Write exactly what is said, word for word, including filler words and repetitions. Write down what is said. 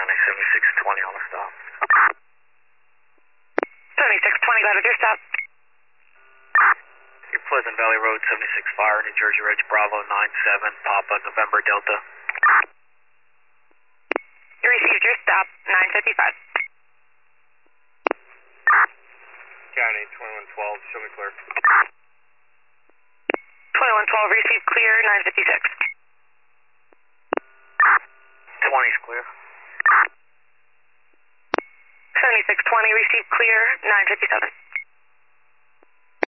County, seventy-six twenty on the stop. seventy-six twenty, got it, your stop. Your Pleasant Valley Road, seventy-six Fire, New Jersey Ridge, Bravo nine seven, Papa, November Delta. You received your stop, nine fifty-five. County, twenty-one twelve, show me clear. twenty-one twelve, received clear, nine fifty-six. twenty's clear. seventy-six twenty, received clear, nine fifty-seven.